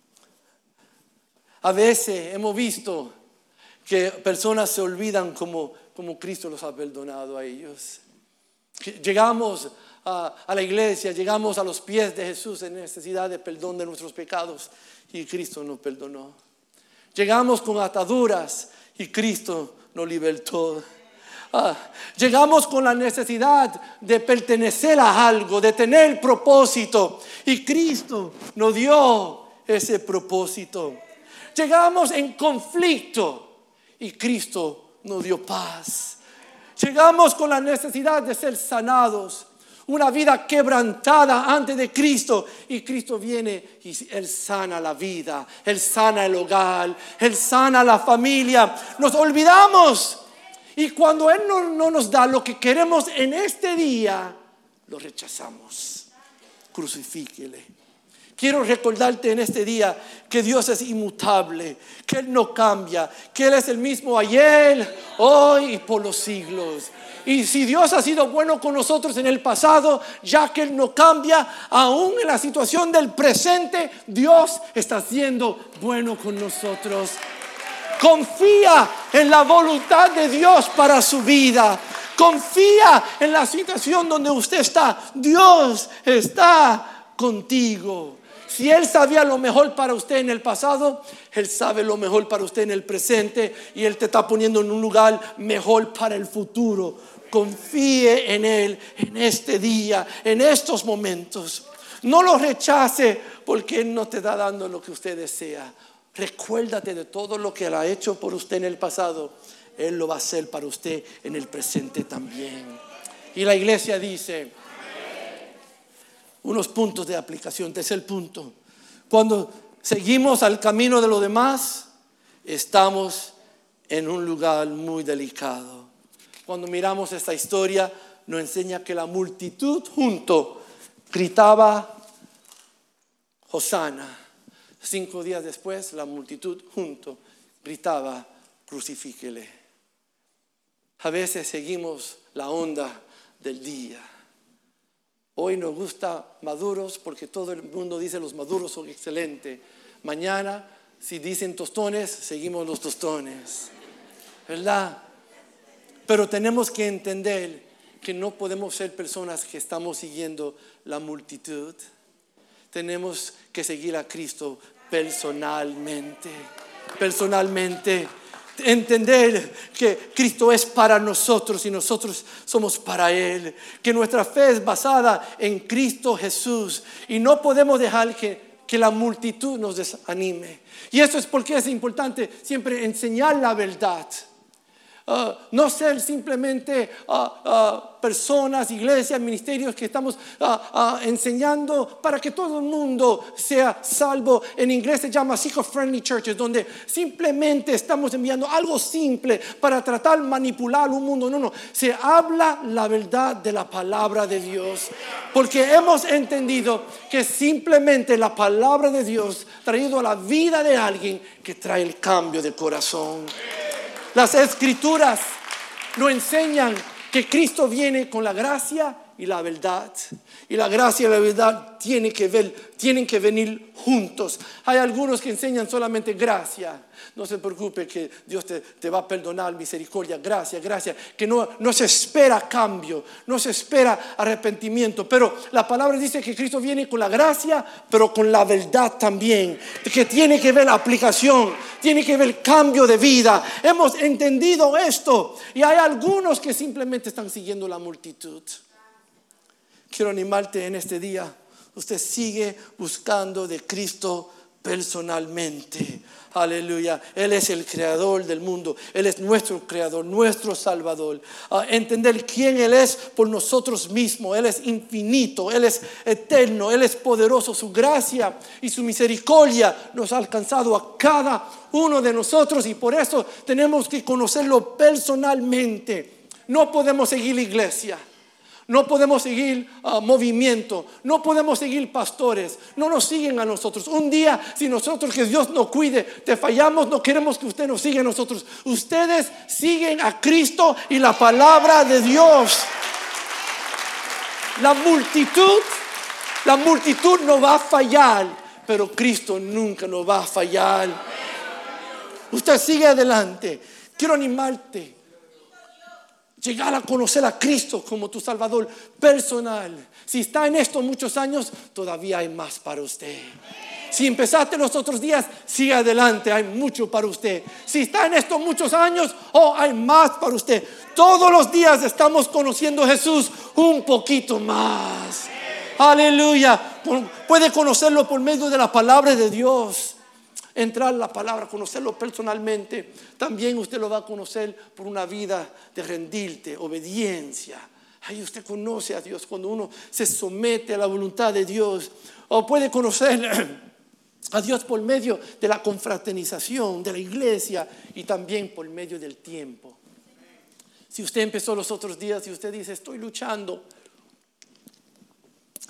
S2: A veces hemos visto que personas se olvidan como, como Cristo los ha perdonado a ellos. Llegamos a, a la iglesia, llegamos a los pies de Jesús en necesidad de perdón de nuestros pecados y Cristo nos perdonó. Llegamos con ataduras y Cristo nos libertó. Ah, llegamos con la necesidad de pertenecer a algo, de tener propósito, y Cristo nos dio ese propósito. Llegamos en conflicto y Cristo nos dio paz. Llegamos con la necesidad de ser sanados, una vida quebrantada ante de Cristo, y Cristo viene y Él sana la vida, Él sana el hogar, Él sana la familia. Nos olvidamos, y cuando Él no, no nos da lo que queremos en este día, lo rechazamos. Crucifíquele. Quiero recordarte en este día que Dios es inmutable, que Él no cambia, que Él es el mismo ayer, hoy y por los siglos. Y si Dios ha sido bueno con nosotros en el pasado, ya que Él no cambia, aún en la situación del presente, Dios está siendo bueno con nosotros. Confía en la voluntad de Dios para su vida. Confía en la situación donde usted está. Dios está contigo. Si Él sabía lo mejor para usted en el pasado, Él sabe lo mejor para usted en el presente, y Él te está poniendo en un lugar mejor para el futuro. Confíe en Él en este día, en estos momentos. No lo rechace porque Él no te está dando lo que usted desea. Recuérdate de todo lo que Él ha hecho por usted en el pasado. Él lo va a hacer para usted en el presente también. Y la iglesia dice, unos puntos de aplicación. Tercer punto: cuando seguimos al camino de los demás, estamos en un lugar muy delicado. Cuando miramos esta historia, nos enseña que la multitud junto gritaba Hosana. Cinco días después, la multitud junto gritaba crucifíquele. A veces seguimos la onda del día. Hoy nos gusta maduros porque todo el mundo dice los maduros son excelentes. Mañana, si dicen tostones, seguimos los tostones, ¿verdad? Pero tenemos que entender que no podemos ser personas que estamos siguiendo la multitud. Tenemos que seguir a Cristo personalmente. Personalmente. Entender que Cristo es para nosotros y nosotros somos para Él, que nuestra fe es basada en Cristo Jesús, y no podemos dejar que, que la multitud nos desanime. Y eso es porque es importante siempre enseñar la verdad. Uh, no ser simplemente uh, uh, personas, iglesias, ministerios que estamos uh, uh, enseñando para que todo el mundo sea salvo. En inglés se llama seeker-friendly churches, donde simplemente estamos enviando algo simple para tratar de manipular un mundo. No, no, se habla la verdad de la palabra de Dios, porque hemos entendido que simplemente la palabra de Dios traído a la vida de alguien que trae el cambio de corazón. Las escrituras nos enseñan que Cristo viene con la gracia y la verdad. Y la gracia y la verdad tienen que, ver, tienen que venir juntos. Hay algunos que enseñan solamente gracia. No se preocupe que Dios te, te va a perdonar, misericordia, gracia, gracia. Que no, no se espera cambio, no se espera arrepentimiento. Pero la palabra dice que Cristo viene con la gracia, pero con la verdad también. Que tiene que ver la aplicación, tiene que ver cambio de vida. Hemos entendido esto. Y hay algunos que simplemente están siguiendo la multitud. Quiero animarte en este día. Usted sigue buscando de Cristo personalmente. Aleluya. Él es el creador del mundo. Él es nuestro creador, nuestro salvador. Uh, entender quién Él es por nosotros mismos. Él es infinito, Él es eterno, Él es poderoso. Su gracia y su misericordia nos ha alcanzado a cada uno de nosotros, y por eso tenemos que conocerlo personalmente. No podemos seguir la iglesia. No podemos seguir uh, movimiento, no podemos seguir pastores, no nos siguen a nosotros. Un día, si nosotros, que Dios nos cuide, te fallamos, no queremos que usted nos siga a nosotros. Ustedes siguen a Cristo y la palabra de Dios. La multitud, la multitud no va a fallar, pero Cristo nunca nos va a fallar. Usted sigue adelante. Quiero animarte. Llegar a conocer a Cristo como tu Salvador personal. Si está en esto muchos años, todavía hay más para usted. Si empezaste los otros días, sigue adelante, hay mucho para usted. Si está en esto muchos años, oh, hay más para usted. Todos los días estamos conociendo a Jesús un poquito más. Aleluya. Puede conocerlo por medio de la palabra de Dios. Entrar en la palabra, conocerlo personalmente. También usted lo va a conocer por una vida de rendirte, obediencia. Ahí usted conoce a Dios cuando uno se somete a la voluntad de Dios. O puede conocer a Dios por medio de la confraternización, de la iglesia, y también por medio del tiempo. Si usted empezó los otros días y usted dice, estoy luchando,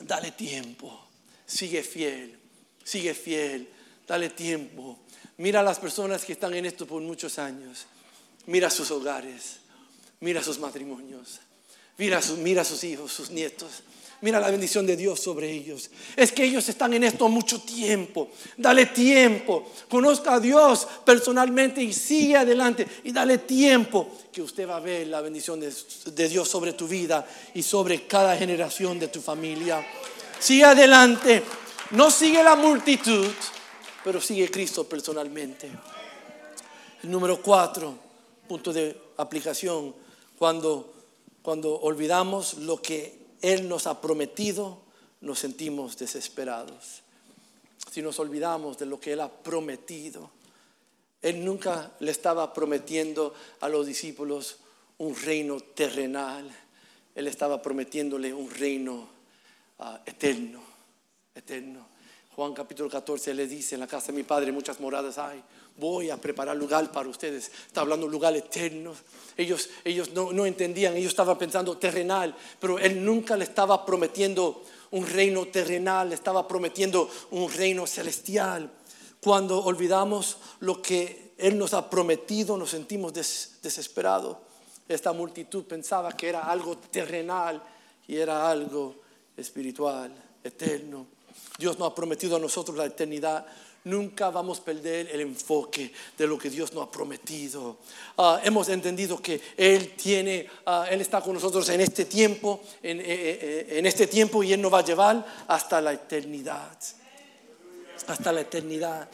S2: Dale tiempo. Sigue fiel. Sigue fiel. Dale tiempo. Mira a las personas que están en esto por muchos años. Mira sus hogares. Mira sus matrimonios. Mira, su, mira a sus hijos, sus nietos. Mira la bendición de Dios sobre ellos. Es que ellos están en esto mucho tiempo. Dale tiempo. Conozca a Dios personalmente y sigue adelante. Y dale tiempo que usted va a ver la bendición de, de Dios sobre tu vida y sobre cada generación de tu familia. Sigue adelante. No sigue la multitud, pero sigue Cristo personalmente. El número cuatro, punto de aplicación. Cuando, cuando olvidamos lo que Él nos ha prometido, nos sentimos desesperados. Si nos olvidamos de lo que Él ha prometido, Él nunca le estaba prometiendo a los discípulos un reino terrenal. Él estaba prometiéndole un reino uh, eterno, eterno. Juan capítulo catorce le dice: en la casa de mi Padre muchas moradas hay. Voy a preparar lugar para ustedes. Está hablando de lugar eterno. Ellos, ellos no, no entendían, ellos estaban pensando terrenal, pero Él nunca le estaba prometiendo un reino terrenal, le estaba prometiendo un reino celestial. Cuando olvidamos lo que Él nos ha prometido, nos sentimos des, desesperados. Esta multitud pensaba que era algo terrenal y era algo espiritual, eterno. Dios nos ha prometido a nosotros la eternidad. Nunca vamos a perder el enfoque de lo que Dios nos ha prometido. Uh, hemos entendido que Él tiene, uh, Él está con nosotros en este tiempo, en, en, en este tiempo, y Él nos va a llevar hasta la eternidad. Hasta la eternidad.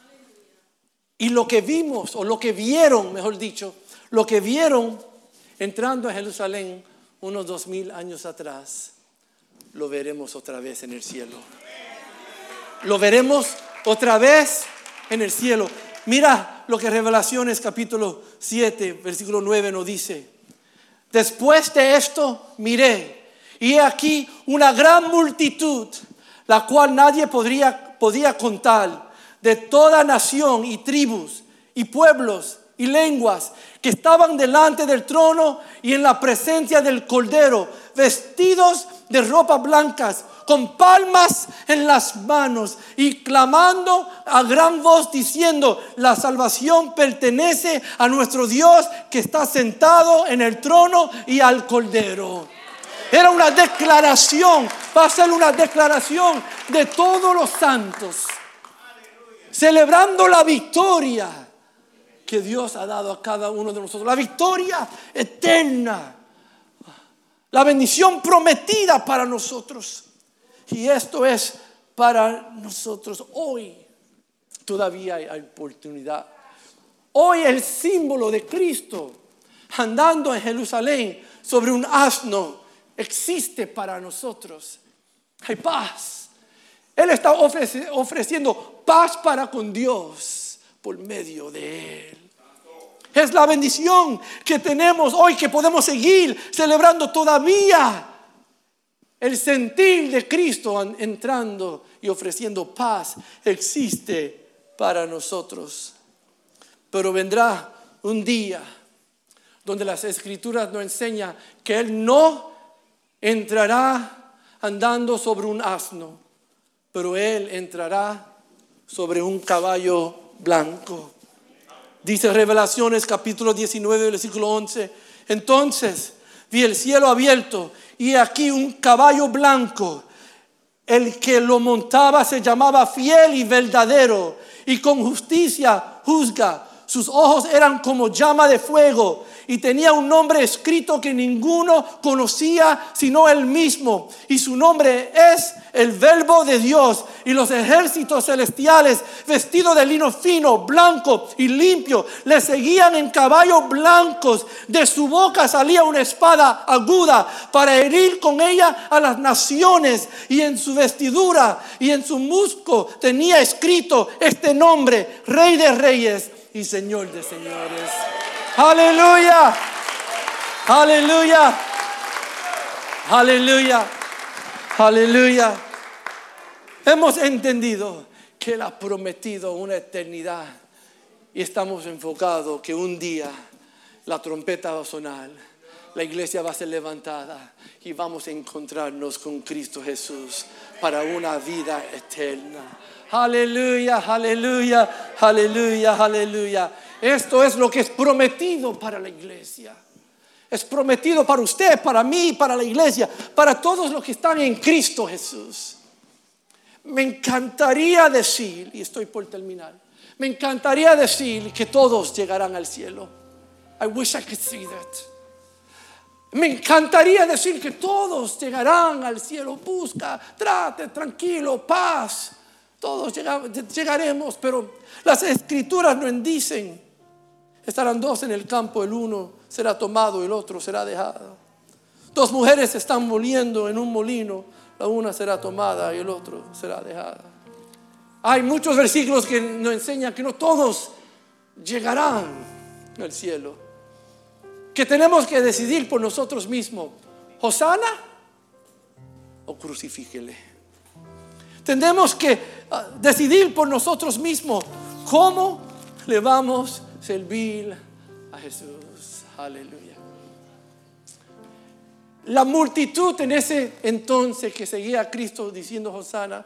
S2: Y lo que vimos, o lo que vieron, mejor dicho, lo que vieron entrando a Jerusalén unos dos mil años atrás, lo veremos otra vez en el cielo. Lo veremos otra vez en el cielo. Mira lo que Revelaciones capítulo siete, versículo nueve nos dice. Después de esto miré, y he aquí una gran multitud, la cual nadie podría, podía contar, de toda nación y tribus y pueblos y lenguas, que estaban delante del trono y en la presencia del Cordero, vestidos de ropas blancas, con palmas en las manos, y clamando a gran voz diciendo: la salvación pertenece a nuestro Dios que está sentado en el trono y al Cordero. Era una declaración, va a ser una declaración de todos los santos, celebrando la victoria que Dios ha dado a cada uno de nosotros, la victoria eterna, la bendición prometida para nosotros. Y esto es para nosotros hoy. Todavía hay, hay oportunidad. Hoy el símbolo de Cristo andando en Jerusalén sobre un asno existe para nosotros. Hay paz. Él está ofreci- ofreciendo paz para con Dios por medio de Él. Es la bendición que tenemos hoy, que podemos seguir celebrando todavía. El sentir de Cristo entrando y ofreciendo paz existe para nosotros. Pero vendrá un día donde las Escrituras nos enseñan que Él no entrará andando sobre un asno, pero Él entrará sobre un caballo blanco. Dice Revelaciones capítulo diecinueve, versículo once. Entonces vi el cielo abierto, y aquí un caballo blanco. El que lo montaba se llamaba Fiel y Verdadero, y con justicia juzga. Sus ojos eran como llama de fuego, y tenía un nombre escrito que ninguno conocía sino él mismo. Y su nombre es el Verbo de Dios. Y los ejércitos celestiales, vestidos de lino fino, blanco y limpio, le seguían en caballos blancos. De su boca salía una espada aguda para herir con ella a las naciones. Y en su vestidura y en su muslo tenía escrito este nombre: Rey de Reyes y Señor de señores. Aleluya, aleluya, aleluya, aleluya. Hemos entendido que Él ha prometido una eternidad, y estamos enfocados que un día la trompeta va a sonar, la iglesia va a ser levantada y vamos a encontrarnos con Cristo Jesús para una vida eterna. Aleluya, aleluya, aleluya, aleluya. Esto es lo que es prometido para la iglesia. Es prometido para usted, para mí, para la iglesia, para todos los que están en Cristo Jesús. Me encantaría decir, y estoy por terminar, me encantaría decir que todos llegarán al cielo. I wish I could see that. Me encantaría decir que todos llegarán al cielo. Busca, trate, tranquilo, paz. Todos llegaremos, pero las escrituras nos dicen: estarán dos en el campo, el uno será tomado y el otro será dejado. Dos mujeres están moliendo en un molino, la una será tomada y el otro será dejada. Hay muchos versículos que nos enseñan que no todos llegarán al cielo, que tenemos que decidir por nosotros mismos: ¿Hosana o crucifíquele? Tenemos que uh, decidir por nosotros mismos cómo le vamos a servir a Jesús. Aleluya. La multitud en ese entonces que seguía a Cristo diciendo Hosana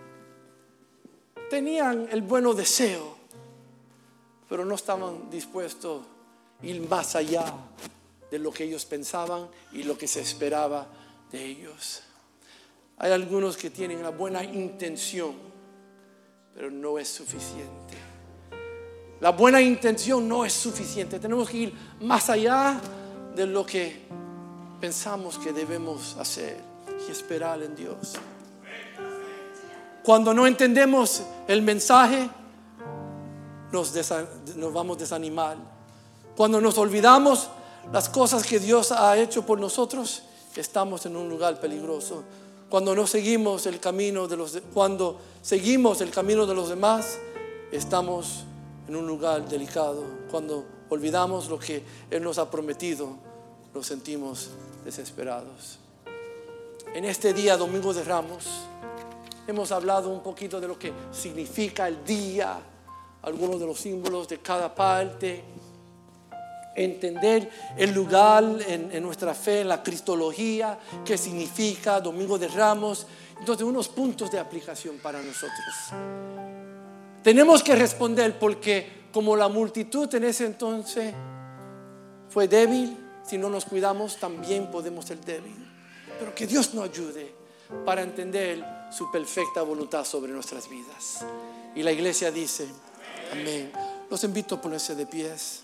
S2: tenían el buen deseo, pero no estaban dispuestos a ir más allá de lo que ellos pensaban y lo que se esperaba de ellos. Hay algunos que tienen una buena intención, pero no es suficiente. La buena intención no es suficiente. Tenemos que ir más allá de lo que pensamos que debemos hacer y esperar en Dios. Cuando no entendemos el mensaje, nos, desa- nos vamos a desanimar. Cuando nos olvidamos las cosas que Dios ha hecho por nosotros, estamos en un lugar peligroso. Cuando no seguimos el camino de los de- cuando seguimos el camino de los demás, estamos en un lugar delicado. Cuando olvidamos lo que Él nos ha prometido, nos sentimos desesperados. En este día, Domingo de Ramos, hemos hablado un poquito de lo que significa el día, algunos de los símbolos de cada parte, entender el lugar en, en nuestra fe, en la cristología, qué significa Domingo de Ramos. Entonces, unos puntos de aplicación para nosotros. Tenemos que responder porque como la multitud en ese entonces fue débil, si no nos cuidamos también podemos ser débiles. Pero que Dios nos ayude para entender su perfecta voluntad sobre nuestras vidas. Y la iglesia dice amén. Los invito a ponerse de pies.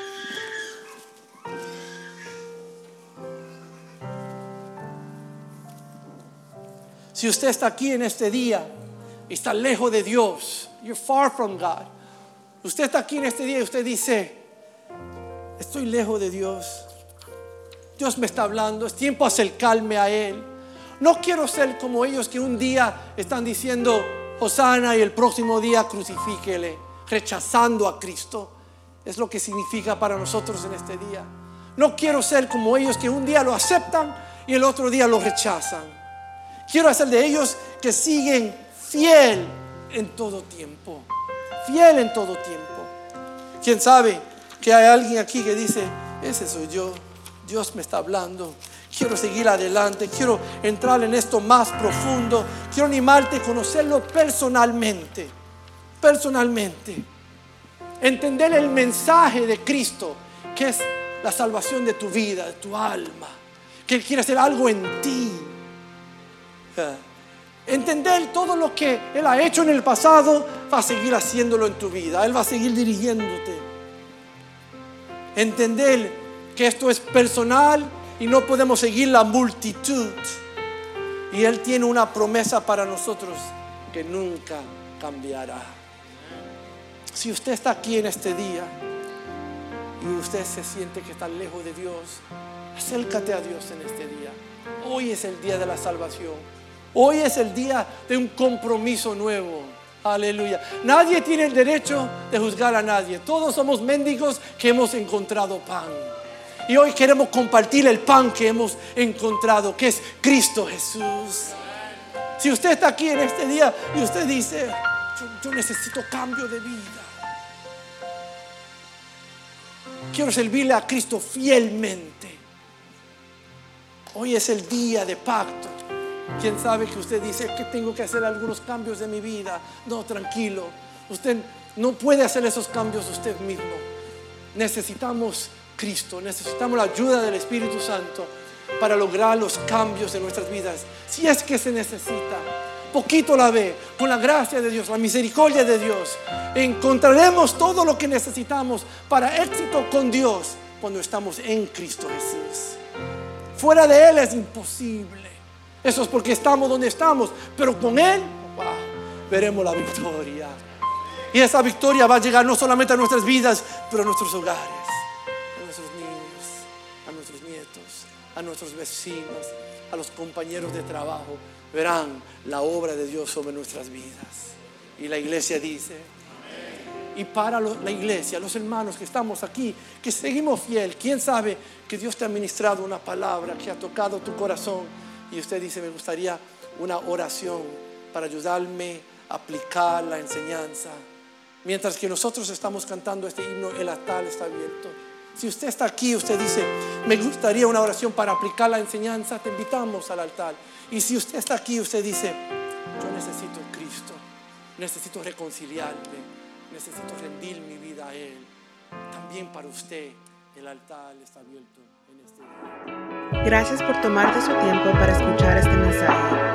S2: Si usted está aquí en este día y está lejos de Dios, you're far from God. Usted está aquí en este día y usted dice: estoy lejos de Dios. Dios me está hablando, es tiempo de acercarme a Él. No quiero ser como ellos que un día están diciendo Hosana y el próximo día crucifíquele, rechazando a Cristo. Es lo que significa para nosotros en este día. No quiero ser como ellos que un día lo aceptan y el otro día lo rechazan. Quiero ser de ellos que siguen fiel en todo tiempo. Fiel en todo tiempo. ¿Quién sabe que hay alguien aquí que dice: ese soy yo, Dios me está hablando, quiero seguir adelante, quiero entrar en esto más profundo, quiero animarte a conocerlo personalmente, personalmente, entender el mensaje de Cristo, que es la salvación de tu vida, de tu alma, que Él quiere hacer algo en ti. Entender todo lo que Él ha hecho en el pasado, va a seguir haciéndolo en tu vida. Él va a seguir dirigiéndote. Entender que esto es personal y no podemos seguir la multitud. Y Él tiene una promesa para nosotros que nunca cambiará. Si usted está aquí en este día y usted se siente que está lejos de Dios, acércate a Dios en este día. Hoy es el día de la salvación. Hoy es el día de un compromiso nuevo. Aleluya. Nadie tiene el derecho de juzgar a nadie. Todos somos mendigos que hemos encontrado pan. Y hoy queremos compartir el pan que hemos encontrado, que es Cristo Jesús. Si usted está aquí en este día y usted dice: yo, yo necesito cambio de vida, quiero servirle a Cristo fielmente, Hoy es el día de pacto. Quién sabe que usted dice que tengo que hacer algunos cambios de mi vida. No, tranquilo. Usted no puede hacer esos cambios usted mismo. Necesitamos Cristo, necesitamos la ayuda del Espíritu Santo para lograr los cambios de nuestras vidas. Si es que se necesita, poquito la ve, con la gracia de Dios, la misericordia de Dios, encontraremos todo lo que necesitamos para éxito con Dios cuando estamos en Cristo Jesús. Fuera de Él es imposible. Eso es porque estamos donde estamos, pero con Él, wow, veremos la victoria. Y esa victoria va a llegar no solamente a nuestras vidas, pero a nuestros hogares, a nuestros niños, a nuestros nietos, a nuestros vecinos, a los compañeros de trabajo. Verán la obra de Dios sobre nuestras vidas. Y la iglesia dice, y para la iglesia, los hermanos que estamos aquí, que seguimos fiel, quién sabe que Dios te ha ministrado una palabra que ha tocado tu corazón y usted dice, me gustaría una oración para ayudarme a aplicar la enseñanza. Mientras que nosotros estamos cantando este himno, el altar está abierto. Si usted está aquí, usted dice, me gustaría una oración para aplicar la enseñanza, te invitamos al altar. Y si usted está aquí, usted dice, yo necesito Cristo, necesito reconciliarme, necesito rendir mi vida a Él. También para usted el altar está abierto en este día.
S1: Gracias por tomarte su tiempo para escuchar este mensaje.